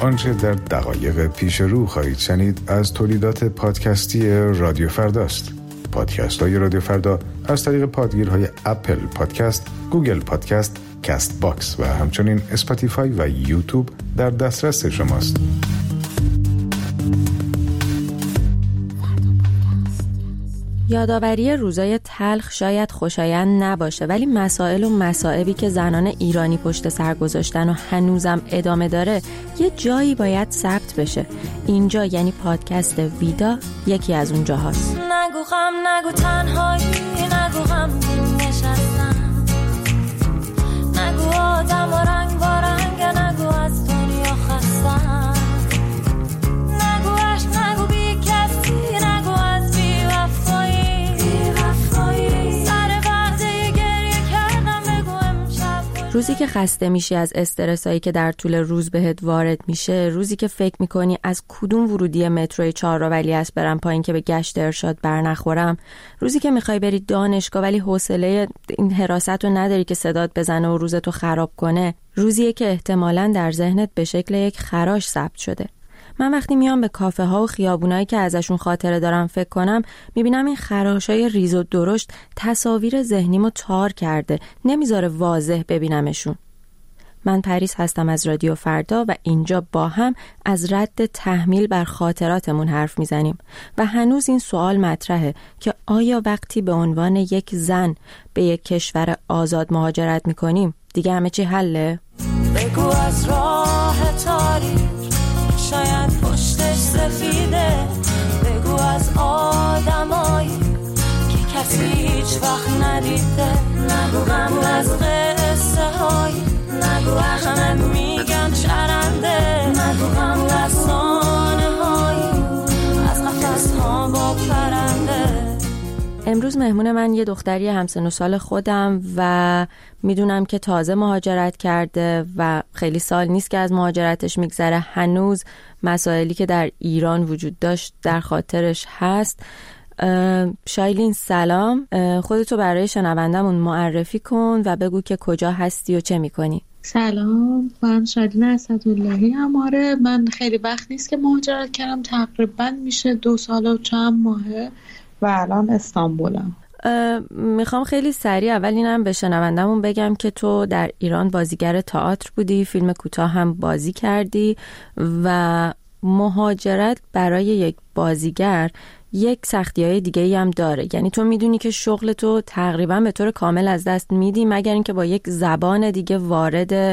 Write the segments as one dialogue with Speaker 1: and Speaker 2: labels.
Speaker 1: آنچه در دقایق پیش رو خواهید شنید از تولیدات پادکستی رادیو فرداست. پادکست های رادیو فردا از طریق پادگیرهای اپل پادکست، گوگل پادکست، کست باکس و همچنین اسپاتیفای و یوتیوب در دسترس شماست.
Speaker 2: یادآوری روزای تلخ شاید خوشایند نباشه، ولی مسائل و مصائبی که زنان ایرانی پشت سر گذاشتن و هنوزم ادامه داره یه جایی باید ثبت بشه. اینجا یعنی پادکست ویدا یکی از اون جاهاست.
Speaker 3: نگو غم، نگو تنهایی، نگو غم نشستم، نگو آدم و رنگ با رنگ، نگو از دنیا خستم، نگو عشق، نگو بی کسی، نگو از بی وفایی، سر وعده گریه کردم بگو امشب.
Speaker 2: روزی که خسته میشی از استرسایی که در طول روز بهت وارد میشه، روزی که فکر میکنی از کدوم ورودی متروی چهارراه‌ولیعصر برم پایین که به گشت ارشاد برنخورم، روزی که میخوای بری دانشگاه ولی حوصله این حراست رو نداری که صدات بزنه و روزتو خراب کنه، روزیه که احتمالاً در ذهنت به شکل یک خراش ثبت شده. من وقتی میام به کافه ها و خیابونایی که ازشون خاطره دارم فکر کنم، میبینم این خراشای ریز و درشت تصاویر ذهنیمو تار کرده، نمیذاره واضح ببینمشون. من پریس هستم از رادیو فردا و اینجا با هم از رد تحمیل بر خاطراتمون حرف میزنیم و هنوز این سوال مطرحه که آیا وقتی به عنوان یک زن به یک کشور آزاد مهاجرت میکنیم دیگه همه چی حله؟
Speaker 3: بگو از راه تاریک شاید پشتش سفیده، بگو از آدمایی که کسی هیچ وقت ندیده، نگو غم از قصه هایی، نگو همه میگن چرنده، نگو غم رسانه هایی از قفس ها با پرنده.
Speaker 2: امروز مهمون من یه دختری همسن و سال خودم و میدونم که تازه مهاجرت کرده و خیلی سال نیست که از مهاجرتش میگذره، هنوز مسائلی که در ایران وجود داشت در خاطرش هست. شایلین سلام، خودتو برای شنوندمون معرفی کن و بگو که کجا هستی و چه میکنی.
Speaker 4: سلام، من شایلین اسداللهی ام. آره، من خیلی وقت نیست که مهاجرت کردم، تقریبا میشه 2 سال و چند ماهه و الان استانبولم.
Speaker 2: میخوام خیلی سریع اول اینم به شنوندمون بگم که تو در ایران بازیگر تئاتر بودی، فیلم کوتاه هم بازی کردی و مهاجرت برای یک بازیگر یک سختی‌های دیگه‌ای هم داره. یعنی تو میدونی که شغل تو تقریبا به طور کامل از دست میدی مگر اینکه با یک زبان دیگه وارد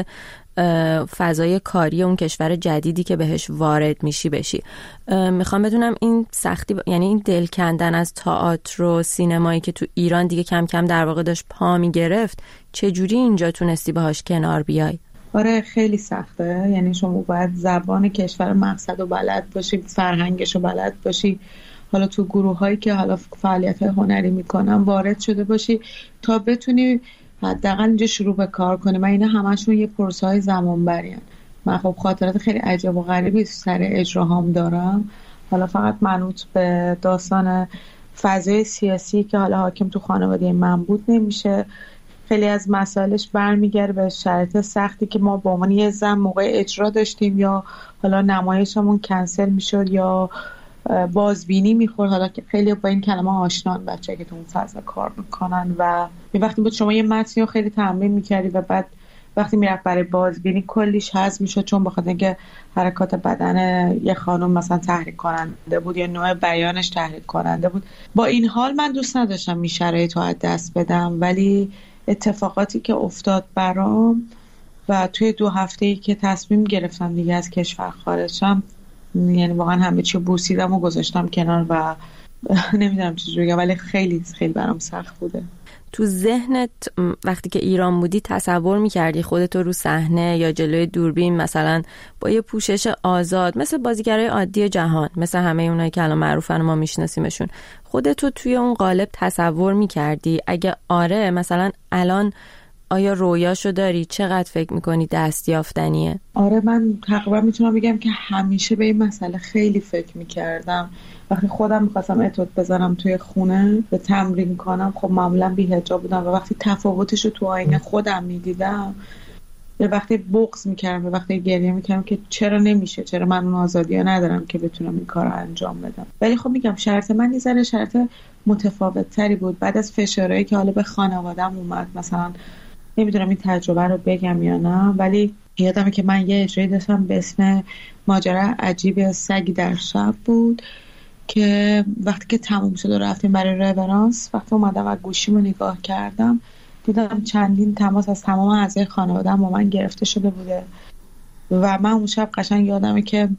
Speaker 2: فضای کاری اون کشور جدیدی که بهش وارد میشی بشی. میخوام بدونم این سختی یعنی این دل کندن از تئاتر و سینمایی که تو ایران دیگه کم کم در واقع داشت پا میگرفت، چجوری اینجا تونستی باهاش کنار بیای؟
Speaker 4: آره خیلی سخته، یعنی شما باید زبان کشور مقصد رو بلد باشی، فرهنگش رو بلد باشی، حالا تو گروه هایی که حالا فعالیت هنری میکنن وارد شده باشی تا بتونی حداقل اینجا شروع به کار کنی. من اینا همشون یه پروسه های زمان برین. من خب خاطرات خیلی عجیب و غریبی سر اجراهام دارم، حالا فقط منوط به داستان فضای سیاسی که حالا حاکم تو خانواده من بود نمیشه. خیلی از مسائلش برمیگرده به شرایط سختی که ما با عنوان یه زن موقع اجرا داشتیم، یا حالا نمایشمون کنسل میشد یا بازبینی میخورد. حالا که خیلی با این کلمه آشنان بچه‌ای که تو اون فضا کار میکنن و وقتی بود شما یه متنی رو خیلی تمرین میکردی و بعد وقتی میرفت برای بازبینی کلیش حذف میشد، چون بخاطر اینکه حرکات بدن یه خانم مثلا تحریک کننده بود یا نوع بیانش تحریک کننده بود. با این حال من دوست نداشتم این شرایط رو از دست بدم، ولی اتفاقاتی که افتاد برام و توی 2 هفته‌ای که تصمیم گرفتم دیگه از کشور خارج شم، یعنی واقعا همه چی بوسیدم و گذاشتم کنار و نمیدونم چجوری بگم، ولی خیلی خیلی برام سخت بوده.
Speaker 2: تو ذهنت وقتی که ایران بودی تصور میکردی خودتو رو صحنه یا جلوی دوربین مثلا با یه پوشش آزاد مثل بازیگرای عادی جهان، مثل همه اونایی که الان معروفن و ما میشناسیمشون، خودتو توی اون قالب تصور میکردی؟ اگه آره، مثلا الان آیا رویاشو داری؟ چقدر فکر میکنی دستیافتنیه؟
Speaker 4: آره، من تقریبا میتونم بگم که همیشه به این مسئله خیلی فکر میکردم. وقتی خودم میخواستم اتود بزنم توی خونه به تمرین کنم، خب معمولا بی‌حجاب بودم و وقتی تفاوتش رو تو آینه خودم میدیدم یه وقتی بغض میکردم، یه وقتی گریه میکردم که چرا نمیشه، چرا من اون آزادی ها ندارم که بتونم این کار رو انجام بدم. ولی خب میگم شرط من یه ذره شرط متفاوت تری بود بعد از فشارهایی که حالا به خانوادم اومد. مثلا نمیدونم این تجربه رو بگم یا نه، ولی یادمه که من یه اجرایی داشتم به اسم ماجرا عجیب سگی در شب بود که وقتی که تموم شد و رفتیم برای رورانس، وقتی اومدم و گوشیمو نگاه کردم دیدم چندین تماس از تمام اعضای خانواده‌ام با من گرفته شده بوده و من اون شب قشنگ یادمه که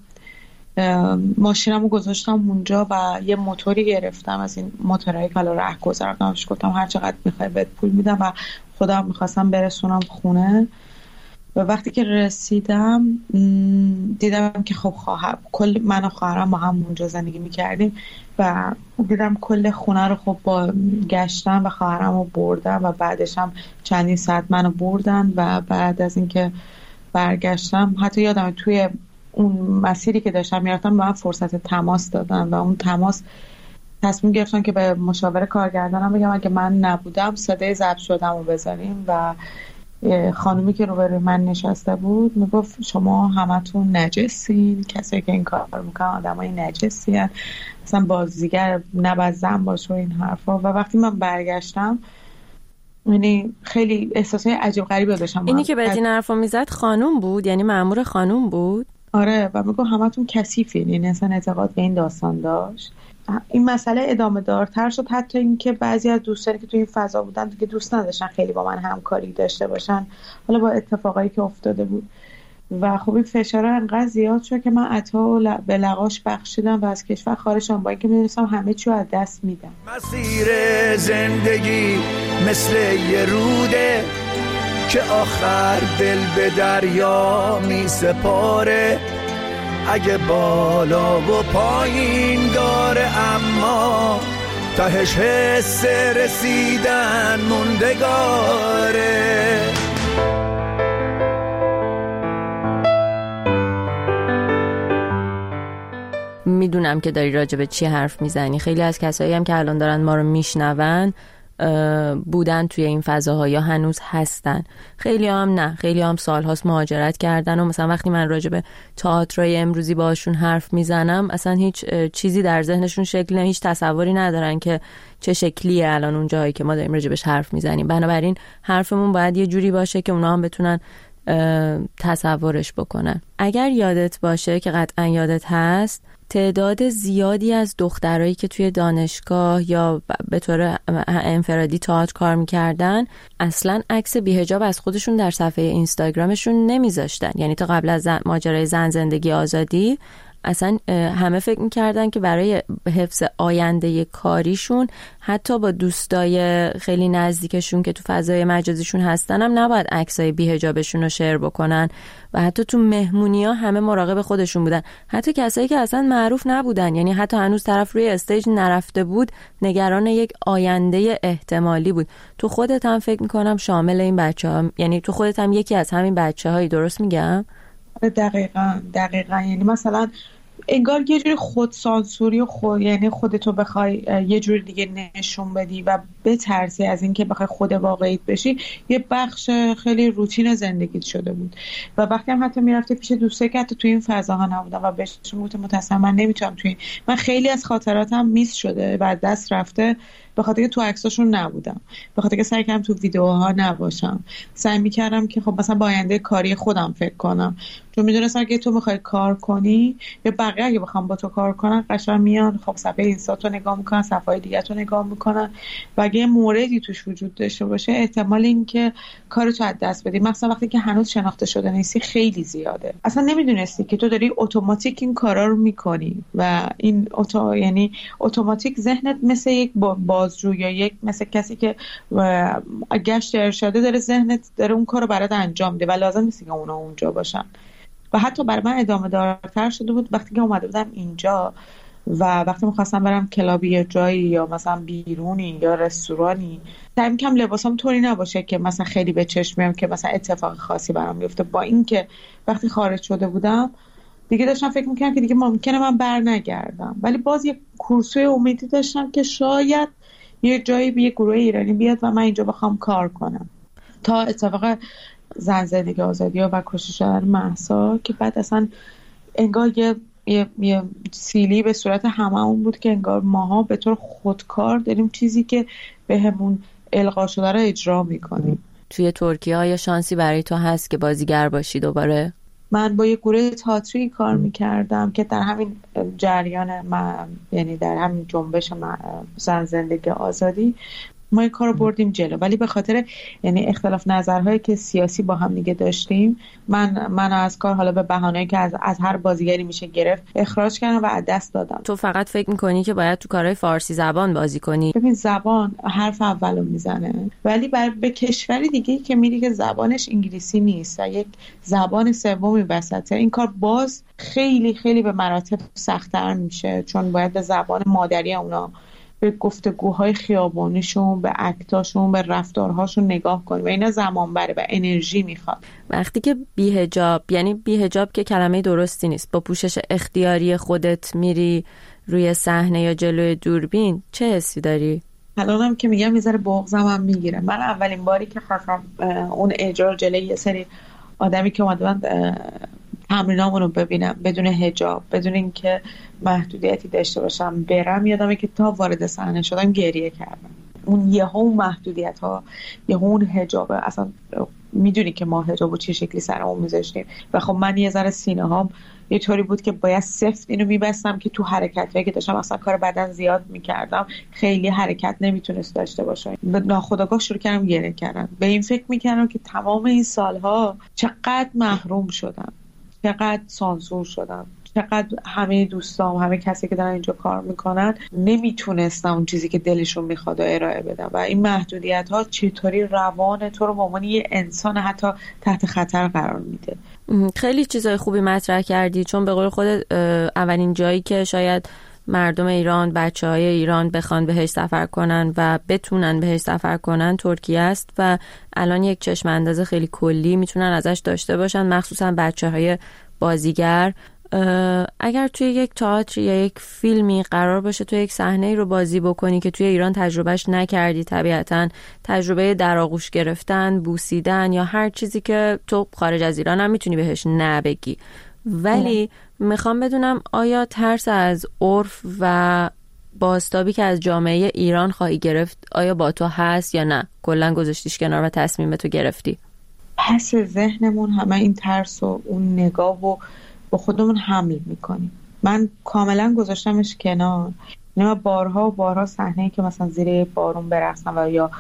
Speaker 4: ماشینمو گذاشتم اونجا و یه موتوری گرفتم از این موتورایی که حالا رهگذر داشت، گفتم هر چقدر میخوای بهت پول میدم و خودم میخواستم برسونم خونه. و وقتی که رسیدم دیدم که خب کل من و خواهرم با هم اونجا زندگی میکردیم و دیدم کل خونه رو خب با گشتم و خواهرم رو بردم و بعدش هم چندین ساعت منو بردن و بعد از اینکه برگشتم حتی یادم توی اون مسیری که داشتم میرفتم به من فرصت تماس دادن و اون تماس تصمیم گرفتن که به مشاور کارگردانم بگم اگه من نبودم صدای ضبط شدم رو بذاریم و خانومی که روبروی من نشسته بود میگفت شما همتون نجسین، کسایی که این کار میکنن آدمای نجسی هستن، مثلا بازیگر نباید زن باشه و این حرفا. و وقتی من برگشتم یعنی خیلی احساسای عجیب غریبی داشتم.
Speaker 2: اینی که بهت این حرفا میزد خانوم بود، یعنی مأمور خانوم بود؟
Speaker 4: آره و میگفت همتون کثیفین، یعنی اصلا اعتقاد به این داستان داشت. این مسئله ادامه دارتر شد حتی اینکه بعضی از دوستانی که تو این فضا بودن دیگه دوست نداشتن خیلی با من همکاری داشته باشن، حالا با اتفاقایی که افتاده بود. و خب این فشارها انقدر زیاد شد که من عطا به لغاش بخشیدم و از کشور خارج شدم با اینکه می‌دونستم همه چی رو از دست میدم.
Speaker 5: مسیر زندگی مثل یه روده که آخر دل به دریا میسپاره، اگه بالا و پایین داره اما تهش حس رسیدن موندگاره.
Speaker 2: میدونم که داری راجع به چی حرف میزنی. خیلی از کسایی هم که الان دارن ما رو میشنون بودن توی این فضاها یا هنوز هستن. خیلی هم نه، خیلی هم سالهاست مهاجرت کردن و مثلا وقتی من راجع به تئاترای امروزی باشون حرف میزنم اصلا هیچ چیزی در ذهنشون شکل نه، هیچ تصوری ندارن که چه شکلیه الان اون جایی که ما داریم راجع بهش حرف میزنیم. بنابراین حرفمون باید یه جوری باشه که اونا هم بتونن تصورش بکنن. اگر یادت باشه که قطعا یادت هست، تعداد زیادی از دخترایی که توی دانشگاه یا به طور انفرادی تئاتر کار میکردن اصلا عکس بی‌حجاب از خودشون در صفحه اینستاگرامشون نمیذاشتن. یعنی تا قبل از ماجرای زن زندگی آزادی اصلا همه فکر میکردن که برای حفظ آینده کاریشون حتی با دوستای خیلی نزدیکشون که تو فضای مجازیشون هستن هم نباید عکسای بی‌حجابشون رو شیر بکنن و حتی تو مهمونی‌ها همه مراقب خودشون بودن، حتی کسایی که اصلا معروف نبودن. یعنی حتی هنوز طرف روی استیج نرفته بود نگران یک آینده احتمالی بود. تو خودت هم فکر میکنم شامل این بچه‌ها، یعنی تو خودت هم یکی از همین بچه‌هایی، درست میگم؟
Speaker 4: دقیقاً یعنی مثلا انگار یه جوری خودسانسوری و یعنی خودتو بخوای یه جوری دیگه نشون بدی و بترسی از اینکه بخوای خود واقعیت بشی، یه بخش خیلی روتین زندگیت شده بود. و وقتی هم حتی میرفتی پیش دوستایی که حتی توی این فضاها نبودن و بهشون گفتم متأسفم من نمیتونم توی من خیلی از خاطراتم میس شده و دست رفته به خاطر که تو عکساشون نبودم، به خاطر که سعی کردم تو ویدیوها نباشم، سعی میکردم که خب مثلا با آینده کاری خودم فکر کنم، چون میدونستم که تو میخوای کار کنی یا بقیه اگه بخوام با تو کار کنن قشنگ میان خب صفحه اینستا تو نگاه میکنن، صفحه‌های دیگه تو نگاه میکنن و اگه موردی توش وجود داشته باشه احتمال اینکه کارتو از دست بدی، مثلا وقتی که هنوز شناخته شده نیستی خیلی زیاده. اصلا نمیدونستی که تو داری اتوماتیک این کارا رو میکنی و این یعنی اتوماتیک ذهنت مثل یک بازجو یا یک مثل کسی که گشت ارشاده داره، ذهنت داره اون کارو برات انجام میده و لازم نیست که اونا اونجا باشن. و حتی برای من ادامه دارتر شده بود وقتی که اومده بودم اینجا و وقتی می‌خواستم برم کلابی یا جایی یا مثلا بیرونی یا رستورانی، سعی می‌کردم لباسام طوری نباشه که مثلا خیلی به چشم بیام که مثلا اتفاق خاصی برام بیفته. با اینکه وقتی خارج شده بودم دیگه داشتم فکر می‌کردم که دیگه ممکنه من برنگردم، ولی باز یه کورسوی امیدی داشتم که شاید یه جایی یه گروه ایرانی بیاد و من اینجا بخوام کار کنم تا اتفاق زن زندگی آزادی و کشته شدن مهسا که بعد اصلا انگار یه سیلی به صورت هممون بود که انگار ماها به طور خودکار داریم چیزی که به همون القا شده رو اجرا میکنیم.
Speaker 2: توی ترکیه آیا شانسی برای تو هست که بازیگر باشی دوباره؟
Speaker 4: من با یه گروه تئاتری کار میکردم که در همین جریان یعنی در همین جنبش زن زندگی آزادی ما این کار رو بردیم جلو، ولی به خاطر یعنی اختلاف نظرهایی که سیاسی با هم دیگه داشتیم من از کار حالا به بهانه‌ای که از هر بازیگری میشه گرفت اخراج کردم و از دست دادم.
Speaker 2: تو فقط فکر میکنی که باید تو کارهای فارسی زبان بازی کنی؟
Speaker 4: ببین زبان حرف اولو میزنه، ولی به کشوری دیگه که میری که زبانش انگلیسی نیست و یک زبان سومی وسطه، این کار باز خیلی خیلی به مراتب سخت‌تر میشه، چون باید به زبان مادری اونا، به گفتگوهای خیابانیشون، به اکتاشون، به رفتارهاشون نگاه کنی و اینا زمان بره و انرژی میخواد.
Speaker 2: وقتی که بی‌حجاب، یعنی بی‌حجاب که کلمه درستی نیست، با پوشش اختیاری خودت میری روی صحنه یا جلوی دوربین، چه حسی داری؟
Speaker 4: الانم که میگم میذاره بغضم هم میگیره. من اولین باری که خواستم اون اجرا جلوی یه سری آدمی که اومدن تمرینامون رو ببینم بدون حجاب، بدون اینکه محدودیتی داشته باشم برم، یادمه که تا وارد صحنه شدم گریه کردم. اون یهو محدودیت ها، یهو اون حجاب، اصلا میدونی که ما حجابو چه شکلی سرمون میذاشتیم و خب من یه ذره سینه هام یه طوری بود که باید سفت اینو میبستم که تو حرکتایی که داشتم اصلا کار بدن زیاد میکردم خیلی حرکت نمیتونست داشته باشه. ناخودآگاه شروع کردم گریه کردم، به این فکر میکردم که تمام این سالها چقدر محروم شدم، چقدر سانسور شدم، چقدر همه دوستام، همه کسی که دارن اینجا کار میکنن نمیتونستم اون چیزی که دلشون میخواد ارائه بدم و این محدودیت ها چطوری روان تو رو به عنوان یه انسان حتی تحت خطر قرار میده.
Speaker 2: خیلی چیزای خوبی مطرح کردی، چون به قول خودت اولین جایی که شاید مردم ایران، بچه‌های ایران بخوان بهش سفر کنن و بتونن بهش سفر کنن ترکیه است و الان یک چشم انداز خیلی کلی میتونن ازش داشته باشن، مخصوصا بچه‌های بازیگر. اگر توی یک تئاتر یا یک فیلمی قرار باشه تو یک صحنه‌ای رو بازی بکنی که توی ایران تجربهش نکردی، طبیعتاً تجربه در آغوش گرفتن، بوسیدن یا هر چیزی که تو خارج از ایران هم میتونی بهش نه بگی، ولی میخوام بدونم آیا ترس از عرف و بازتابی که از جامعه ایران خواهی گرفت آیا با تو هست یا نه کلاً گذاشتیش کنار و تصمیم تو گرفتی؟
Speaker 4: پس ذهنمون همه این ترس و اون نگاه و با خودمون حمل میکنیم. من کاملا گذاشتمش کنار. نه بارها و بارها صحنه‌ای که مثلا زیر بارون برقصم و یا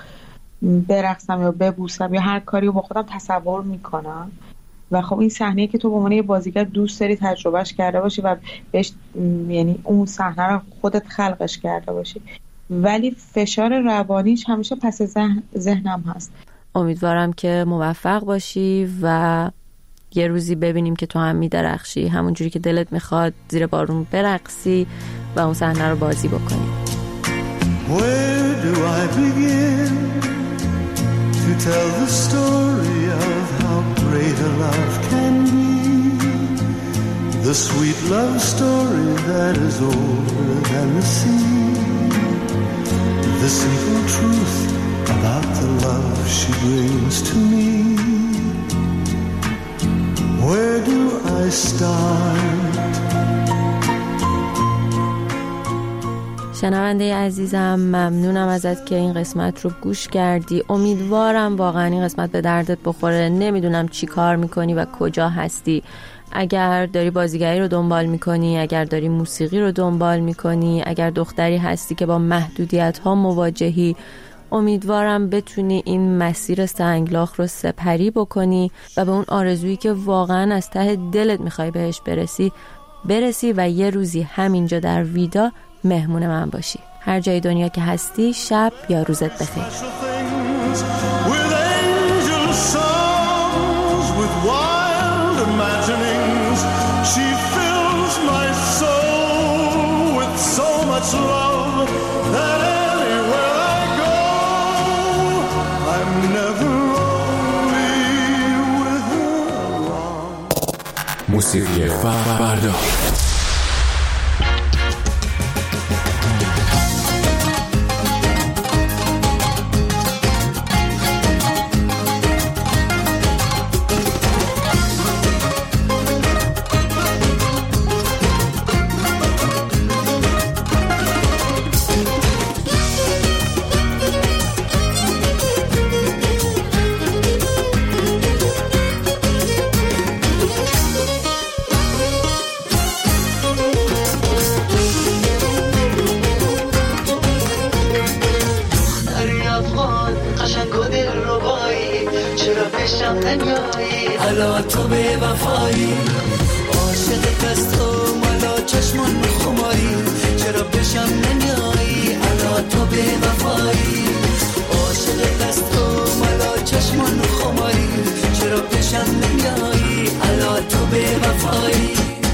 Speaker 4: ببوسم یا هر کاری رو با خودم تصور میکنم و خب این صحنه‌ای که تو به عنوان باز دوست داری تجربهش کرده باشی و بهش یعنی اون صحنه رو خودت خلقش کرده باشی، ولی فشار روانیش همیشه پس ذهنم هست.
Speaker 2: امیدوارم که موفق باشی و یه روزی ببینیم که تو هم میدرخشی، همون جوری که دلت میخواد زیر بارون برقصی و اون صحنه رو بازی بکنی.
Speaker 5: Where do I begin to tell the story of how great a love can be? The sweet love story that is older than the sea. The simple truth about the love she brings to me. Where do I start?
Speaker 2: شنونده عزیزم ممنونم ازت که این قسمت رو گوش کردی. امیدوارم واقعا این قسمت به دردت بخوره. نمیدونم چی کار میکنی و کجا هستی. اگر داری بازیگری رو دنبال میکنی، اگر داری موسیقی رو دنبال میکنی، اگر دختری هستی که با محدودیت ها مواجهی، امیدوارم بتونی این مسیر سنگلاخ رو سپری بکنی و به اون آرزویی که واقعا از ته دلت میخوای بهش برسی و یه روزی همینجا در ویدا مهمون من باشی. هر جای دنیا که هستی شب یا روزت بخیر.
Speaker 1: موسیقی فردا.
Speaker 5: نمیایی حالا تو به وفایی عاشق دستم حالا چشمان خماری چرا بشم نمیایی حالا تو به وفایی عاشق دستم حالا چشمان خماری چرا بشم نمیایی حالا تو به وفایی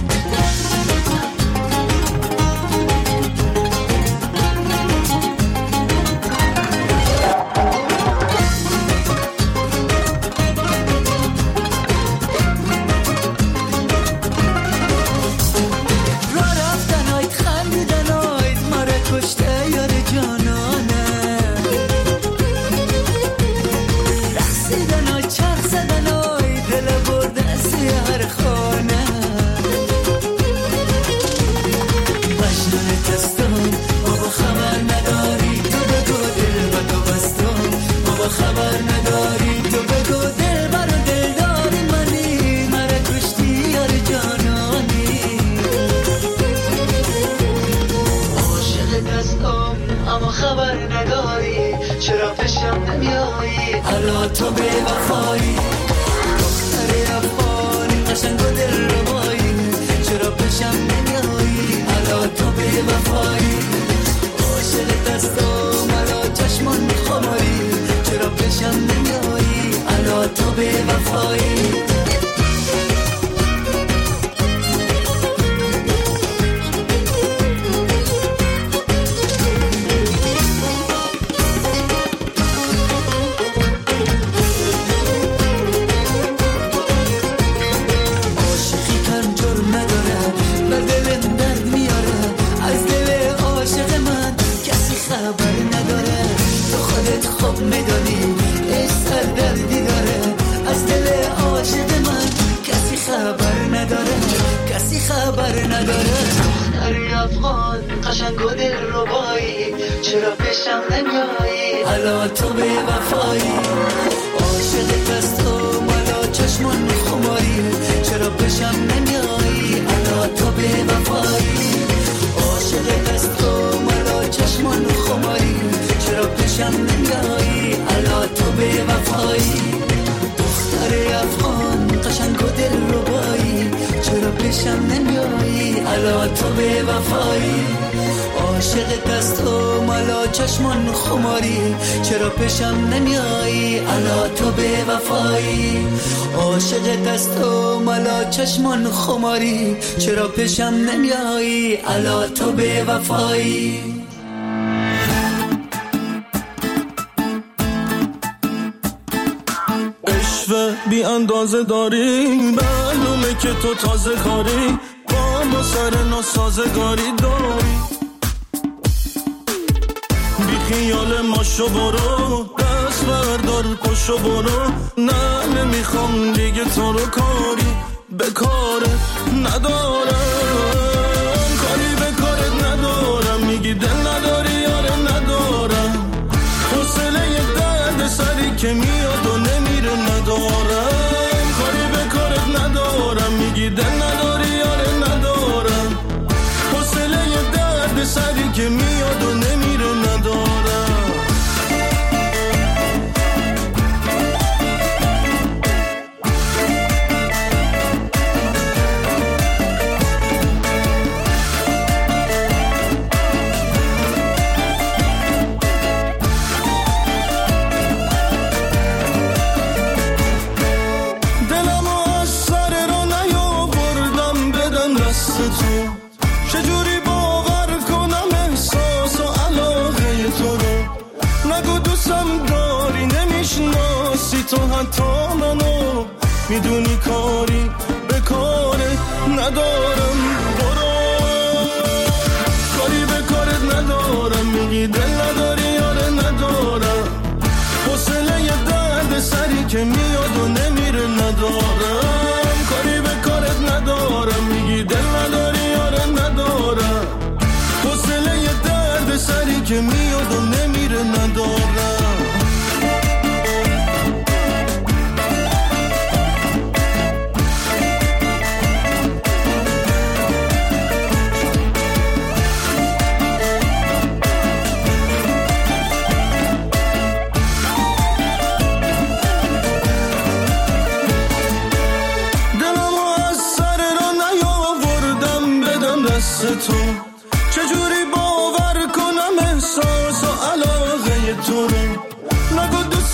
Speaker 5: حالا تو به وفایی دختر افغانی قشنگ و دل ربایی چرا بشم نمیایی حالا تو به وفایی عاشق دستم حالا چشمان خماری چرا بشم نمیایی حالا تو به وفایی قشنگ و دل ربایی چرا بشم نمیایی حالا تو به وفایی عاشق دستم حالا چشمان خماری چرا بشم نمیایی حالا تو به وفایی عاشق دستم حالا چشمان خماری چرا بشم نمیایی حالا تو به وفایی دختر افغان قشنگ و دل ربایی چرا بشم نمیایی حالا تو به وفایی عاشق دستم حالا چشمان خماری چرا پیشم نمیایی حالا تو به وفایی عاشق دستم حالا چشمان خماری چرا پیشم نمیایی حالا تو به وفایی
Speaker 6: عشق بی اندازه داری معلومه که تو تازه کاری با سر ناسازگاری داری بی خیال ماشو برو دست بردار پشو برو نه نمیخوام دیگه تو رو کاری به کارت ندارم کاری به کارت ندارم میگی دل نداری یاره ندارم حوصله درد سری که میاد و نمیره ندارم کاری به کارت ندارم میگی دل نداری یاره ندارم حوصله درد سری که میاد و نمیره ندارم چجوری باور کنم احساس و علاقه تو رو نگو دوستم داری نمیشناسی تو حتی منو میدونی کاری به کارت ندارم برو کاری به کارت ندارم میگی دل نداری یاره ندارم حوصله درد سری که میاد و نمیره ندارم کاری به کارت ندارم میگی دل نداری ندارم حوصله درد سری که میاد و نمیره ندارم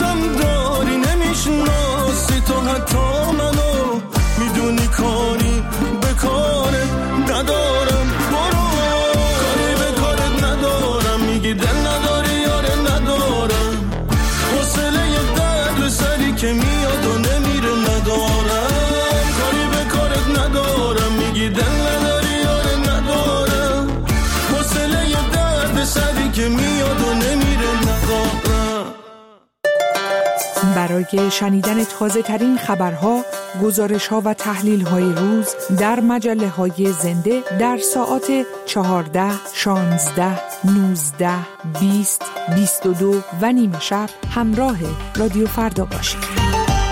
Speaker 6: دوستم داری نمیشناسی تو حتی منو میدونی کاری به کارت ندارم برو کاری به کارت ندارم میگی دل نداری یاره ندارم حوصله یه درد سری که میاد و نمیره ندارم کاری به کارت ندارم میگی دل نداری یاره ندارم حوصله یه درد سری که میاد و نمیره ندارم.
Speaker 7: برای شنیدن تازه ترین خبرها، گزارش‌ها و تحلیل‌های روز در مجله‌های زنده در ساعات 14، 16، 19، 20، 22 و نیم شب همراه رادیو فردا باشید.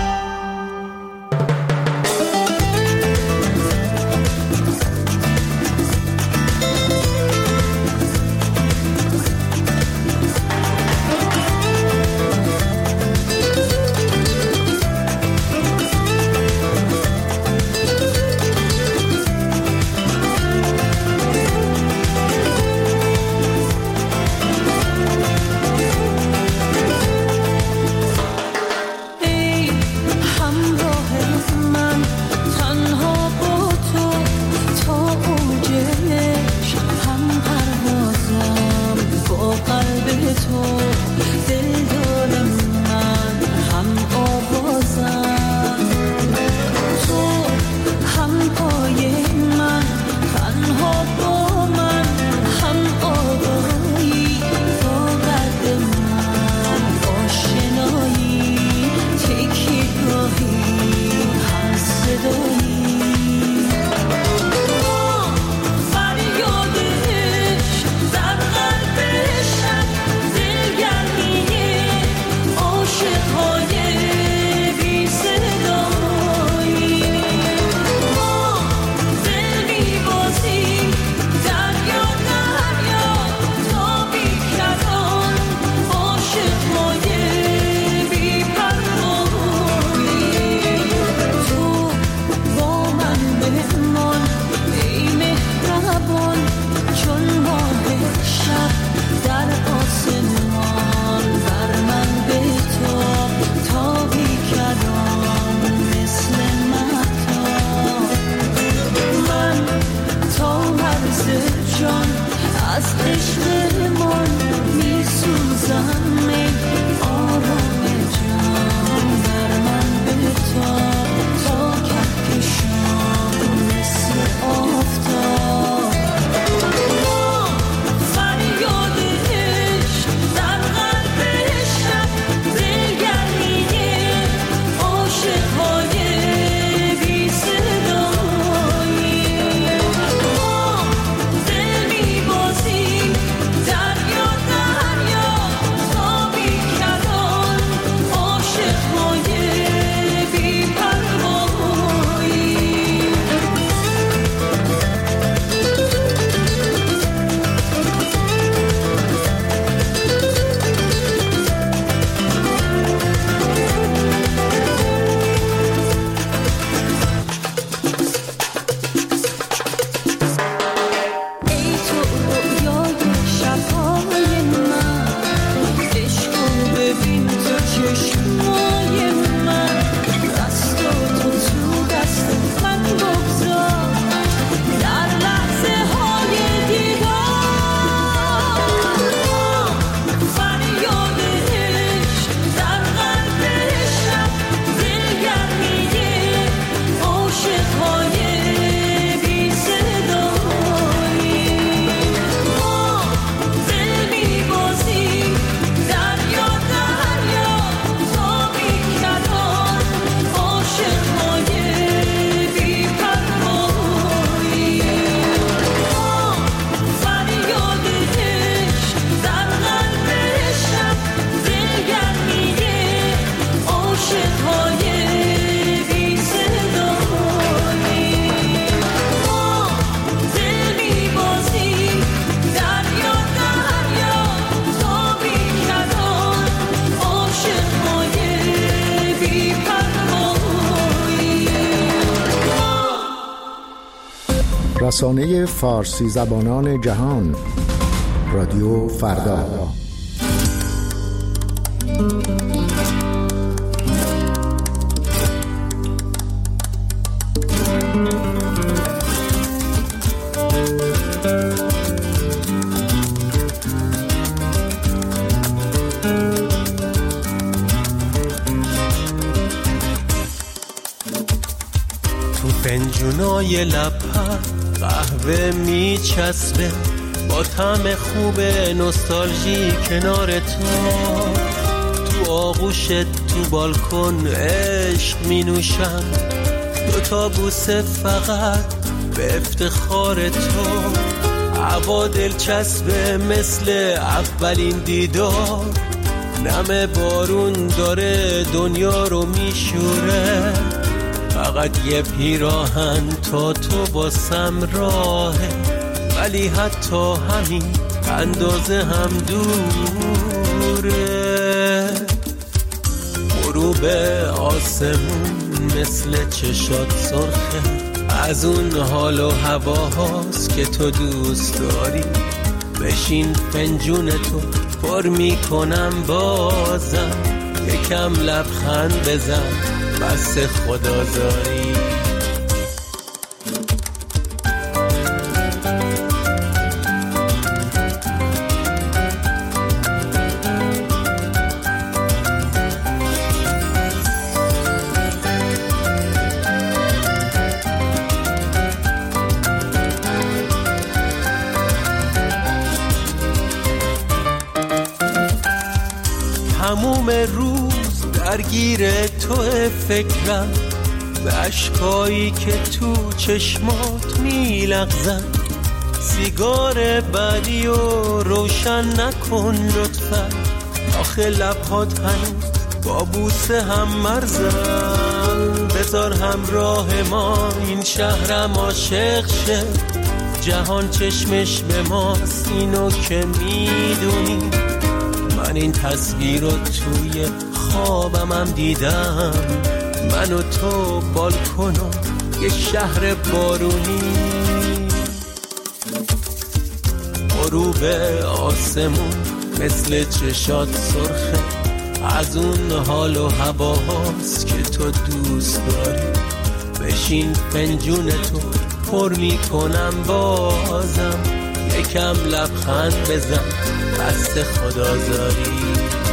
Speaker 8: رسانه فارسی زبانان جهان، رادیو فردا.
Speaker 9: فنجونای لب‌ها قهوه میچسبه با طعم خوب نوستالژی کنار تو آغوشت تو بالکن عشق می نوشم، دوتا بوسه فقط به افتخار تو، هوا دلچسبه مثل اولین دیدار، نم بارون داره دنیا رو میشوره، فقط یه پیراهن تا تو باسم راهه، ولی حتی همین اندازه هم دوره. غروب آسمون مثل چشات سرخه، از اون حال و هواهاست که تو دوست داری، بشین فنجون تو پر میکنم بازم، یکم لبخند بزن بس خدازاری. تموم روز درگیر تو فکرم، به اشکایی که تو چشمات میلغزن، سیگار بعدی و روشن نکن لطفا، آخه لبهات هنوز با بوسه هم مرزن، بذار همراه ما این شهرم عاشق شه، جهان چشمش به ماست اینو که میدونی، من این تصویر رو توی خوابم هم دیدم، من و تو بالکن و یه شهر بارونی، غروب آسمون مثل چشات سرخه، از اون حال و هواهاست که تو دوست داری، بشین فنجون تو پر میکنم بازم، یکم لبخند بزن دست خدازاری.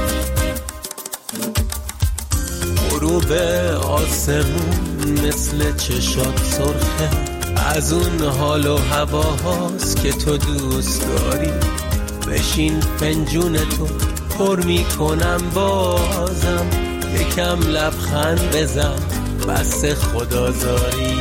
Speaker 9: غروب آسمون مثل چشات سرخه، از اون حال و هواهاست که تو دوست داری، بشین فنجون تو پر میکنم بازم، یکم لبخند بزن بس خدازاری.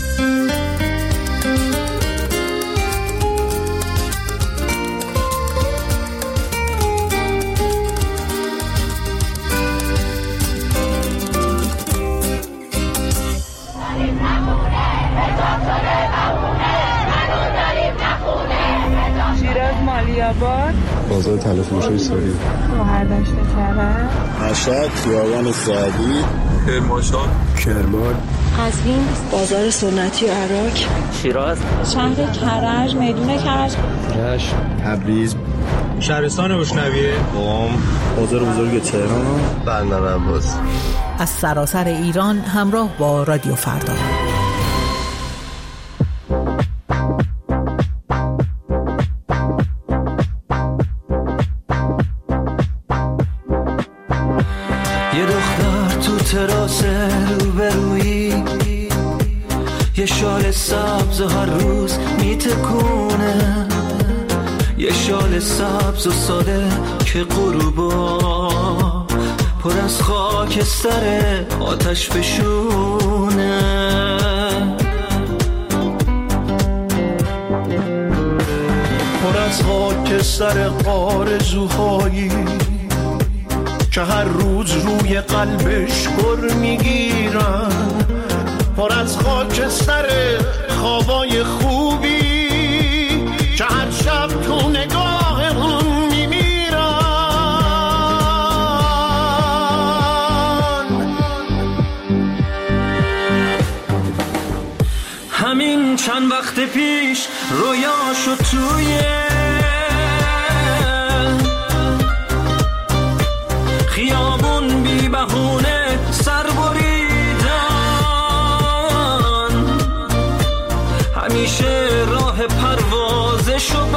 Speaker 10: بازار تلفروشی ساری،
Speaker 4: شهردشت کرد،
Speaker 10: مشهد، خیابان سعدی،
Speaker 6: کرمانشاه،
Speaker 10: کرمان،
Speaker 11: قزوین، بازار سنتی عراق،
Speaker 12: شیراز،
Speaker 11: شهر کرج، میدون کرج،
Speaker 10: رشت، تبریز،
Speaker 13: شهرستان بشنویه،
Speaker 10: قم، بازار بزرگ تهران،
Speaker 12: بندر عباس.
Speaker 7: از سراسر ایران همراه با رادیو فردا.
Speaker 6: یه شال سبز هر روز میتکونه، یه شال سبز و ساده که غروبا پر از خاکستر آتش بشونه، پر از خاکستر آرزوهایی که هر روز روی قلبش پر میگیرن، پر از خاکستر خوابای خوبی که هر شب تو نگاهمون میمیرن. همین چند وقت پیش رویاشو توی خیابون بی بهونه سر همیشه راه پروازشو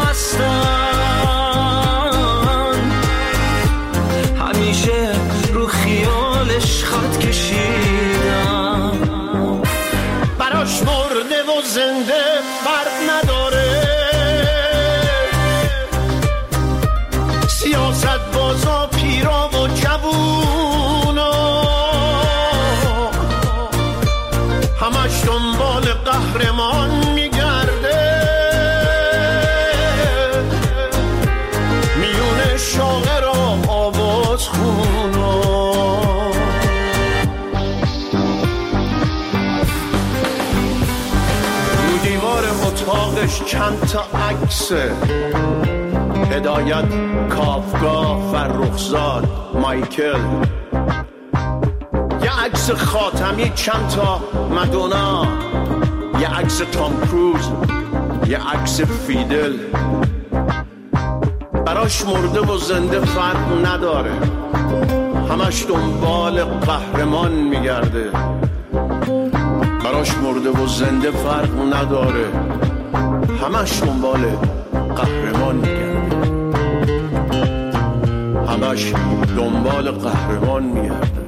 Speaker 6: بستن، همیشه رو خیالش خط کشیدن، براش مورد
Speaker 14: سیاست بازا پیرا و جوونا همش دنبال قهرمان میگرده، میون شاعر و آواز خونا. رو دیوار اتاقش چند تا عکسه، هدایت، کافکا، فرخزاد، مایکل، یه عکس خاتمی، چند تا مدونا، یه عکس تام کروز، یه عکس فیدل. براش مرده و زنده فرق نداره، همش دنبال قهرمان میگرده. براش مرده و زنده فرق نداره، همش دنبال قهرمان میگرده، همش دنبال قهرمان میگرده.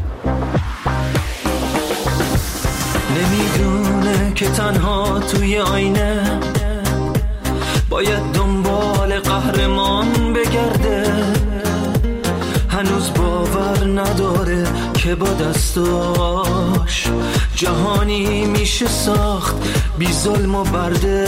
Speaker 15: نمیدونه که تنها توی آینه باید دنبال قهرمان بگرده. هنوز باور نداره که با دستاش جهانی میشه ساخت بی ظلم و برده.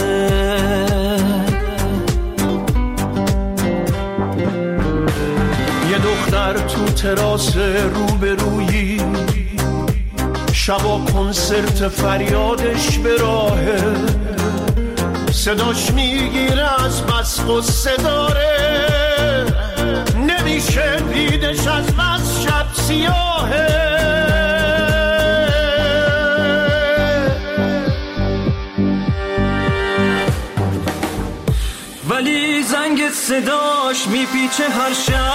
Speaker 14: یه دختر تو تراس روبرویی، شبا کنسرت فریادش به راهه، صداش میگیره از بس قصه داره، نمیشه دیدش از بس شب سیاهه.
Speaker 15: ولی زنگ صداش میپیچه هر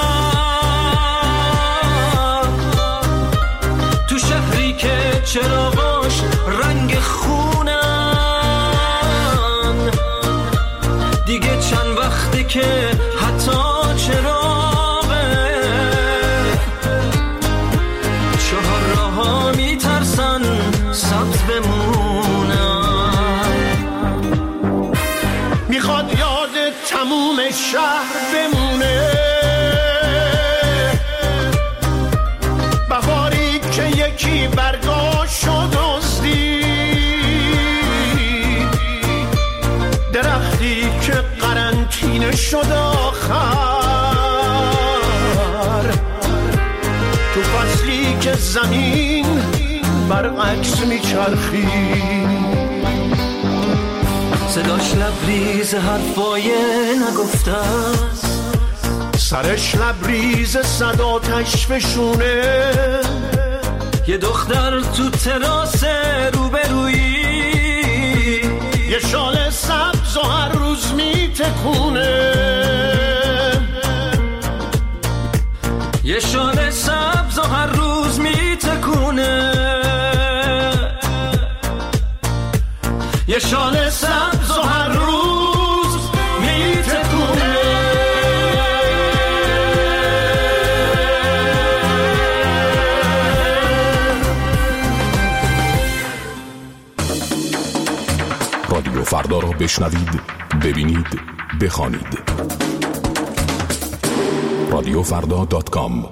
Speaker 15: شب، تو شهری که چراغاش رنگ خونن. دیگه چند وقته که حتی چراغه چهار راه‌ها میترسن سبز بمونن.
Speaker 14: میخواد یاد تموم شهر بمونه، بهاری که یکی برگاشو دزدی، درختی که قرنطینه شد آخر، تو فصلی که زمین برعکس میچرخی.
Speaker 15: صداش لبریز حرفای نگفته است،
Speaker 14: سرش لبریز صدا تشفشونه.
Speaker 15: یه دختر تو تراس روبرویی،
Speaker 14: یه شال سبز و هر روز میتکونه،
Speaker 15: یه شال سبز و هر روز میتکونه، یه شال سبز و هر روز میتکونه.
Speaker 16: رادیو فردا را بشنوید، ببینید، بخوانید. رادیوفردا.com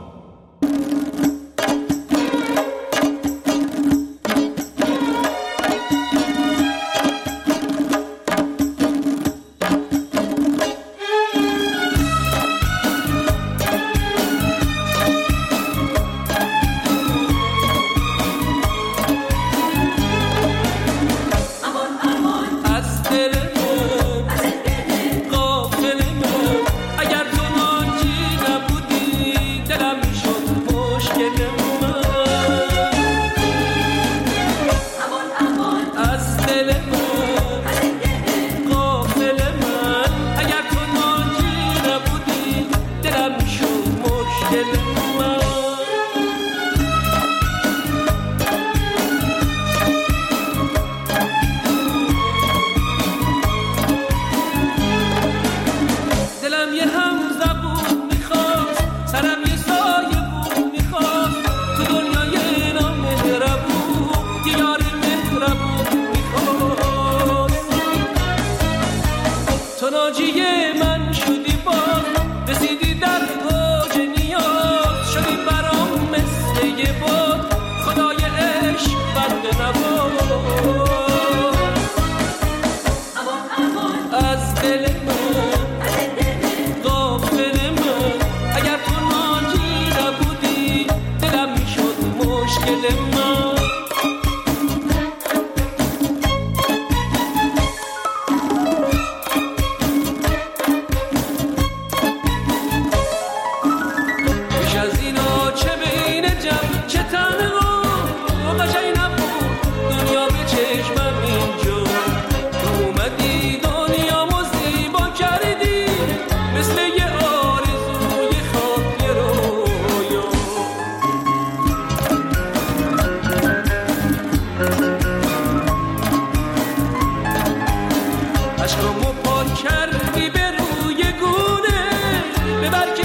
Speaker 15: تو ناجی من شدی باز، رسیدی در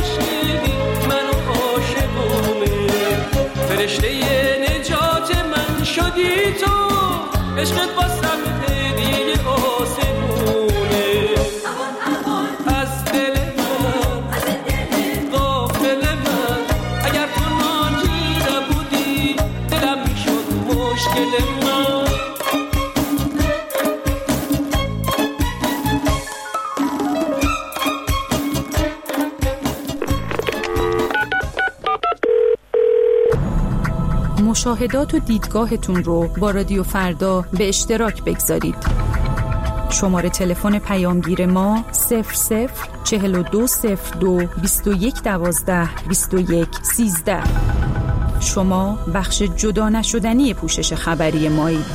Speaker 9: نشنیدی منو عاشقونه، فرشته نجات من شدی تو، عشقت واسم هدیه آسمونه. از دل من غافل من، اگر تو ناجی نبودی دلم میشد مشکل من.
Speaker 7: مشاهدات و دیدگاهتون رو با رادیو فردا به اشتراک بگذارید. شماره تلفن پیامگیر ما 004202 2112 2113. شما بخش جدا نشدنی پوشش خبری مایید.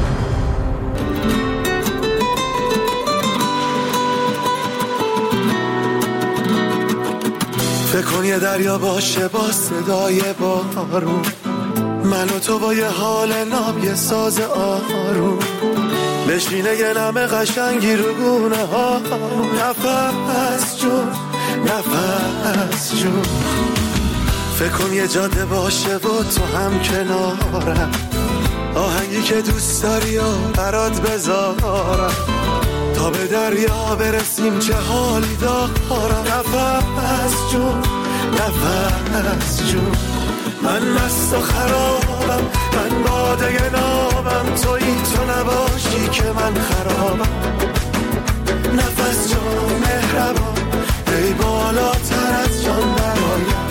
Speaker 5: فکر کن یه دریا باشه با صدای بارون، من و تو با یه حال ناب یه ساز آروم، بشینه یه نم قشنگی رو گونه ها، نفس جون نفس جون. فکر کن یه جاده باشه و تو هم کنارم، آهنگی که دوست داری و برات بذارم، تا به دریا برسیم چه حالی دارم. نفس جون نفس جون. من مست و خرابم، من باده نابم، تویی تو نباشی که من خرابم. نفس جان مهربان، ای بالاتر از جان برایم.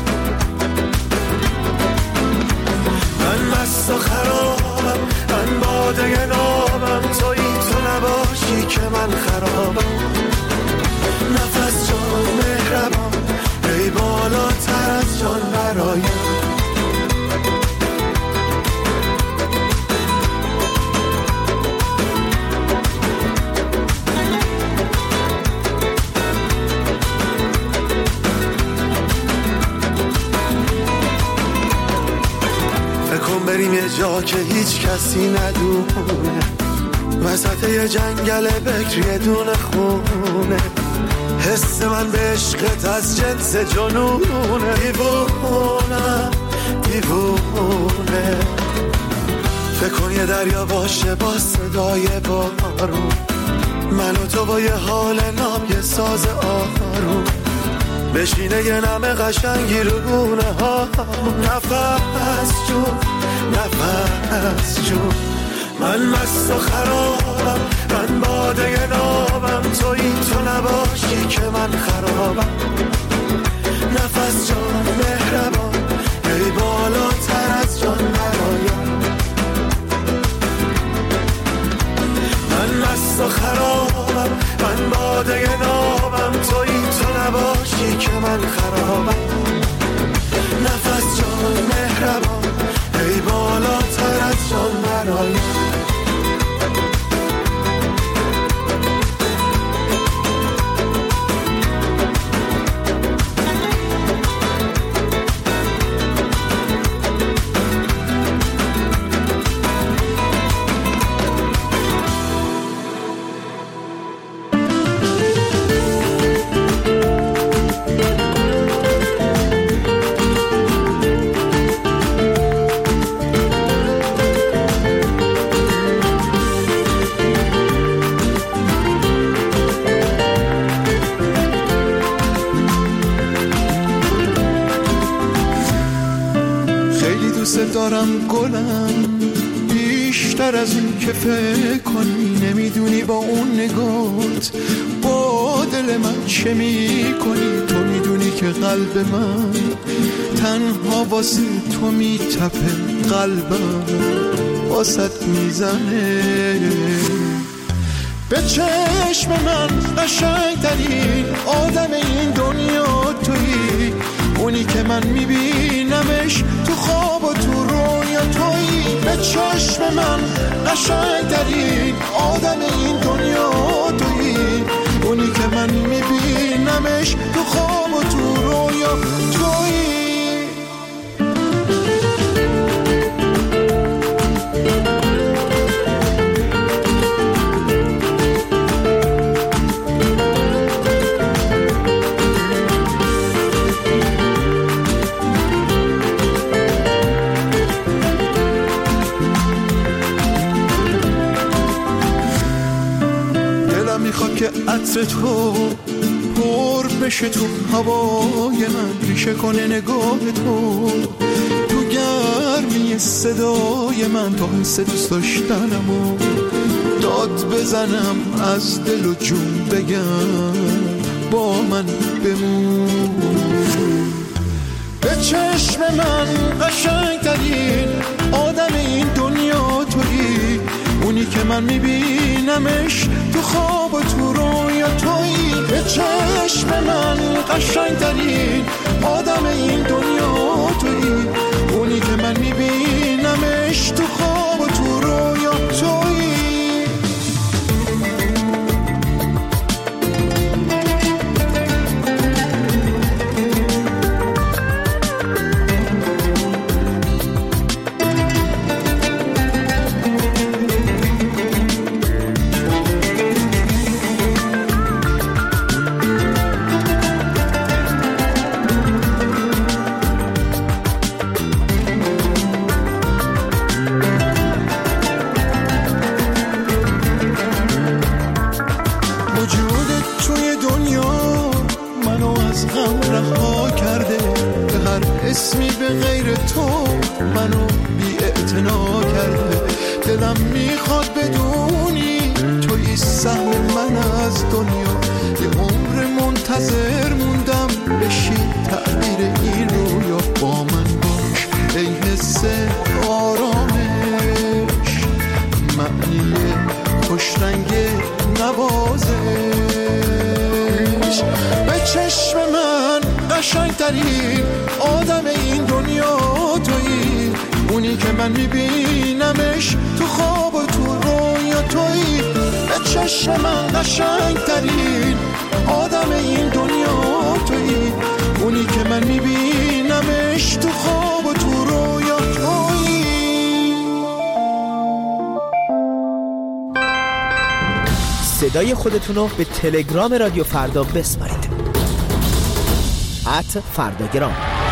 Speaker 5: من مست و خرابم، من باده نابم، تویی تو نباشی که من خرابم. نفس جان مهربان، ای بالاتر از جان برایم. فکر بریم یه جا که هیچ کسی ندونه، وسط یه جنگل بکر یه دونه خونه، حس من به عشقت از جنس جنونه. دیوونه دیوونه. فکر کن یه دریا باشه با صدای بارون، من و تو با یه حال ناب یه ساز آروم، بشینه یه نم قشنگی رو گونه ها. نفس جون نفس جون. من مست و خرابم، من باده نابم، تویی تو نباشی که من خرابم. نفس جان مهربان، ای بالاتر از جان برایم. من مست و خرابم، من باده نابم، تویی تو نباشی که من خرابم. نفس جان مهربان، ای بالاتر از جان برایم. دارم گلم بیشتر از اون که فکر کنی، نمیدونی با اون نگات با دل من چه میکنی. تو میدونی که قلب من تنها واسه تو میتپه، قلبم واسط میزنه. به چشم من قشنگترین آدم این دنیا تویی، اونی که من میبینمش تو خواب و تو رویا تویی. به چشم من قشنگترین آدم این دنیا تویی، اونی که من میبینمش تو خواب و تو رویا تویی. عطر تو پر بشه تو هوای من، ریشه کنه نگاه تو تو گرمی صدای من، تا حس دوست داشتنمو داد بزنم، از دل و جون بگم با من بمون. به چشم من قشنگترین آدم این دنیا تویی، اونی که من میبینمش تو خواب و تو رویا تویی. به چشم من قشنگترین آدم این دنیا تویی، اونی که من میبینمش تو خواب و تو رویا تویی. اسمی به غیر تو منو بی اعتنا کرده. دلم میخواد بدونی توی سهم من از دنیا، یه عمر منتظر موندم بشی تعبیر این رویا. با من باش ای حس آرامش، معنی خوشرنگ نوازش. به چشم من قشنگترین آدم این دنیا تویی، اونی که من میبینمش تو خواب و تو رویا تویی. به چشم من قشنگترین آدم این دنیا تویی، اونی که من میبینمش تو خواب و تو رویا تویی.
Speaker 17: صدای خودتونو به تلگرام رادیو فردا بسپارید. @فرداگرام.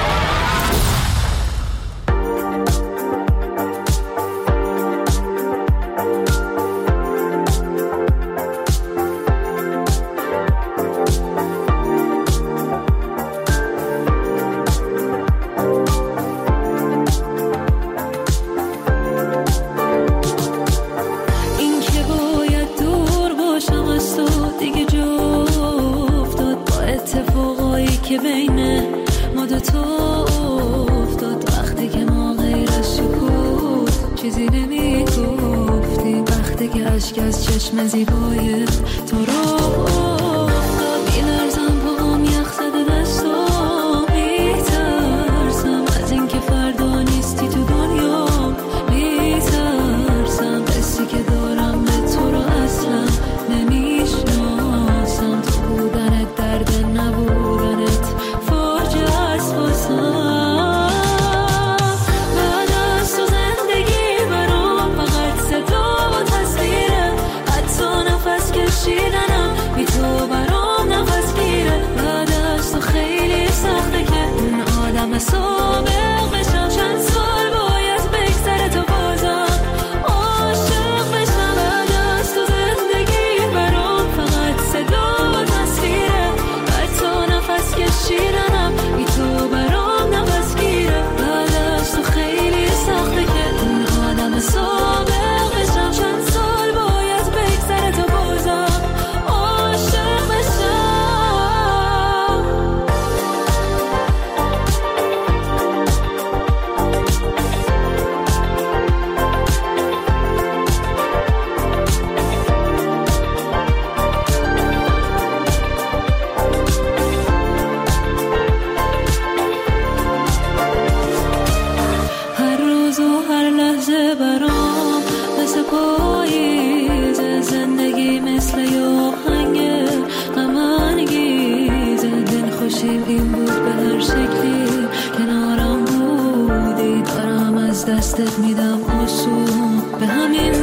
Speaker 3: دستت میدم آسون به همین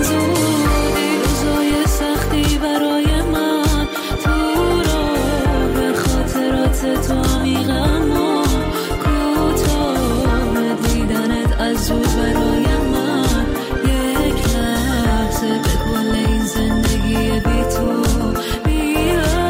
Speaker 3: زودی. روزای سختی برای من تو راه خاطرات تو عمیقم و کوتاه دیدنت از زود برای من یک لحظه به کل این زندگی بی تو میرم.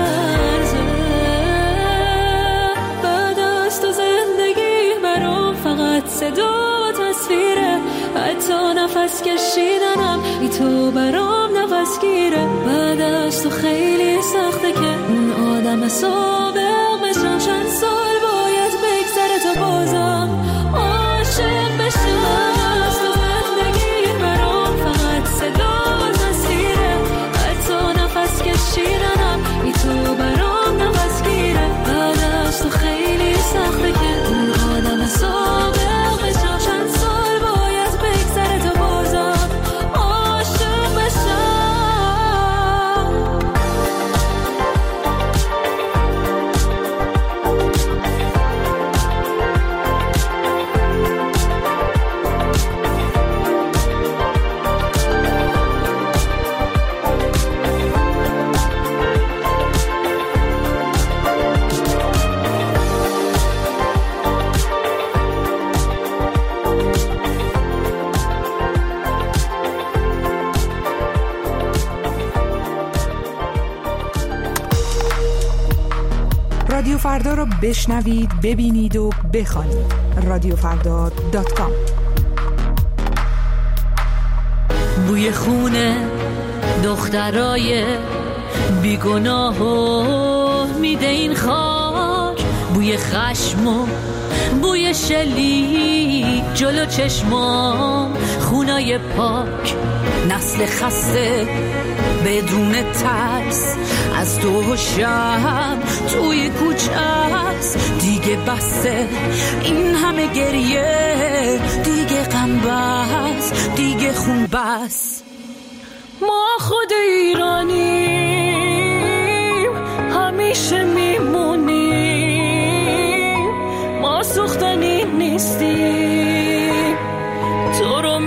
Speaker 3: صدا و تصویره، حتی نفس کشیدنم ای تو برام نفس گیره. بعد از تو خیلی سخته که اون آدم سابق بشم، چند سال باید بگذره تا بازم عاشق بشم. از تو زندگی برام فقط صدا و تصویره، حتی نفس کشیدنم ای تو برام نفس گیره. بعد از تو خیلی سخته که اون آدم سابق بشم، چند سال باید بگذره تا بازم عاشق بشم.
Speaker 7: رادیو فردا رو بشنوید، ببینید و بخوانید. رادیوفردا.com.
Speaker 3: بوی خونه دخترای بیگناه و میده این خاک، بوی خشم و بوی شلیک جلو چشمام، خونای پاک، نسل خسته بدون ترس، از دو شب توی کوچه است. دیگه بسه این همه گریه، دیگه غم بس، دیگه خون بس. ما خود ایرانیم، همیشه میمونیم، ما سوختنی نیستیم، تو رو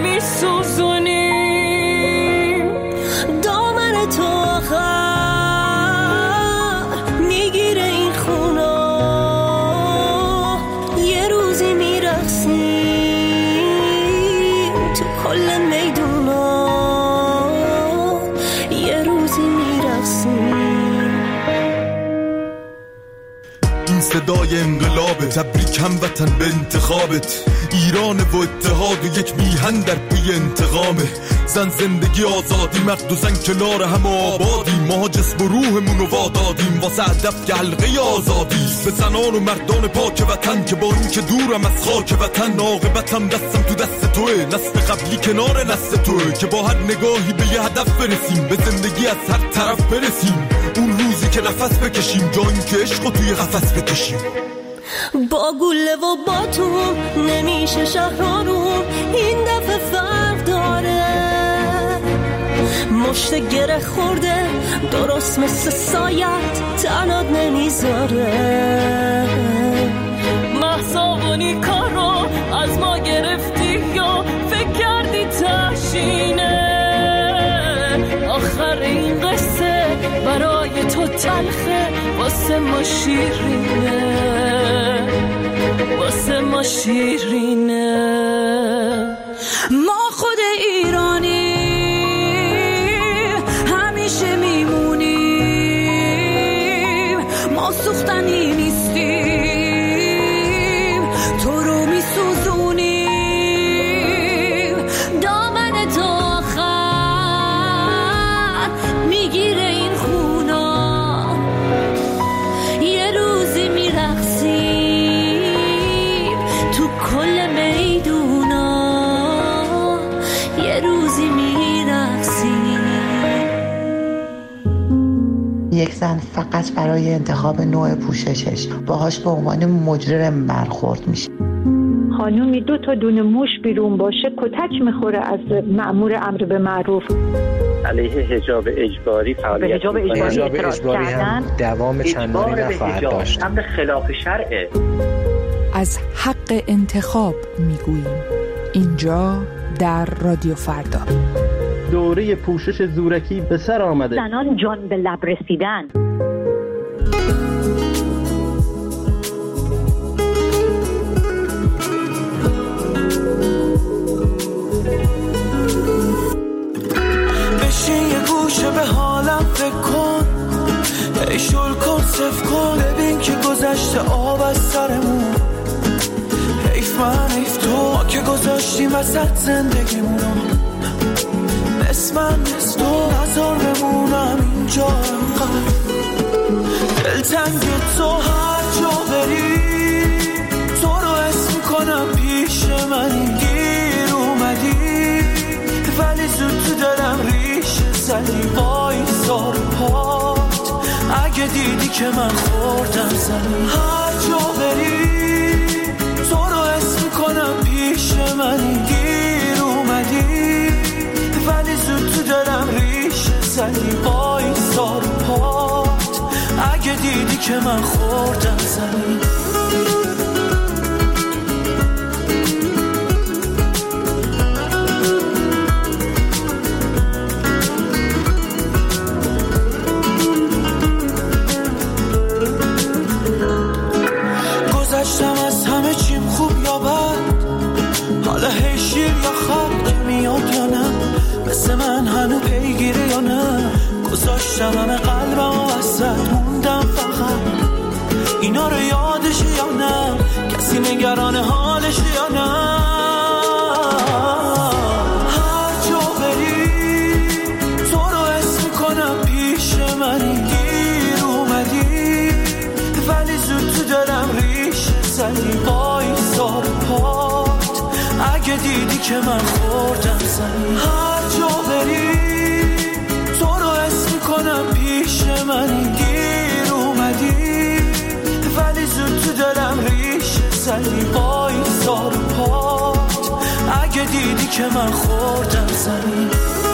Speaker 3: میسوزونیم. دامن تو آخر میگیره این خونا، یه روزی میرقصیم تو کل میدونا، یه روزی میرقصیم.
Speaker 18: این صدای انقلابه، تبریک هموطن به انتخابت. ایران و اتحاد و یک میهن در پی انتقامه. زن زندگی آزادی، مرد و زن کنار هم آبادی. ما جسم و روحمون رو وادادیم واسه هدف که حلقه آزادی. به زنان و مردان پاک وطن که با این که دورم از خاک وطن، عاقبتم دستم تو دست توه. نسل قبلی کنار نسل توه که با هر نگاهی به یه هدف برسیم، به زندگی از هر طرف برسیم. اون روزی که نفس بکشیم، جا این که عشقو توی قفس بکشیم.
Speaker 3: با گله و با تو نمیشه شهر رو، این دفعه فرق داره. مشت گره خورده درست مثل سایت، تنات نمیذاره. محصابونی کارو از ما گرفتی یا فکر کردی تشینه؟ آخر این قصه برای تو تلخه، واسه ما شیرینه، واسه ما شیرینه. ما خود ایرانی همیشه میمونیم، ما سوختنی نیستیم، تو رو میسوزونیم. دامن تو آخر میگیره این خونا، یه روزی میرقصیم تو کل میدونا، یه روزی میرقصیم.
Speaker 19: یک زن فقط برای انتخاب نوع پوششش باهاش به عنوان مجرم برخورد میشه.
Speaker 20: خانومی 2 تا دونه موش بیرون باشه کتک میخوره از مأمور امر به معروف.
Speaker 12: علیه حجاب اجباری فعالیت
Speaker 20: حجاب اجباری
Speaker 21: هم دوام چندانی نخواهد داشت.
Speaker 12: امر خلاف شرعه.
Speaker 7: از حق انتخاب میگوییم اینجا در رادیو فردا.
Speaker 22: دوره پوشش زورکی به سر آمده.
Speaker 20: زنان جان به لب رسیدن.
Speaker 6: بشین یه گوشه به حالم فکر کن، ای شل کن صف کن، ببین که گذشته آب از سرمون. حیف من حیف تو،
Speaker 15: که گذاشتیم وسط زندگیمونو، مثل من مثل تو نظر بمونم اینجا انقدر دلتنگ تو. هر جا بری تو رو اسم میکنم پیش منی، گیر اومدی ولی زود تو دلم ریشه زدی. وایسا رو پات اگه دیدی که من خوردم زمین. هر جا بری تو رو اسم میکنم پیش منی، گیر اومدی ولی زود تو دلم ریشه زدی. وایسا رو پات اگه دیدی که من خوردم زمین. گذشتم از همه چیم خوب یا بد، حالا هی شیر یا خط میاد یا نه، مثل من هنو پیگیری یا نه. گذاشتم همه قلبم و وسط موندم فقط، اینا رو یادش یا نه، کسی نگران حالش یا نه. هر جا بری تو رو اسم میکنم پیش منی، گیر اومدی ولی زود تو دلم ریشه زدی. وایسا رو پات اگه دیدی که من خوردم زمین. هر جا بری تو رو اسم میکنم پیش منی، گیر اومدی ولی زود تو دلم ریشه زدی. وایسا رو پات اگه دیدی که من خوردم زمین.